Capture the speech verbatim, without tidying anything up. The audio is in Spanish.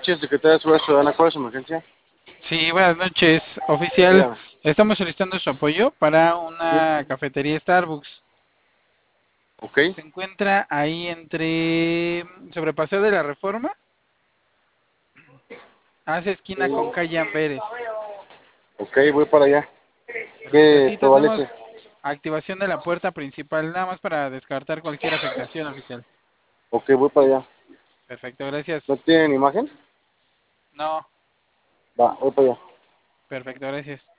noches, Secretaria de Seguridad Ciudadana. ¿Cuál es su emergencia? Sí, buenas noches, oficial. Dígame. Estamos solicitando su apoyo para Sí. una cafetería Starbucks. Ok. Se encuentra ahí entre sobre Paseo de la Reforma, hace esquina con calle Amberes. Ok, voy para allá. Perfecto. ¿Qué Sí, tenemos prevalece? activación de la puerta principal, nada más para descartar cualquier afectación, oficial. Ok, voy para allá. Perfecto, gracias. ¿No tienen imagen? No, Va, voy para allá. perfecto, gracias.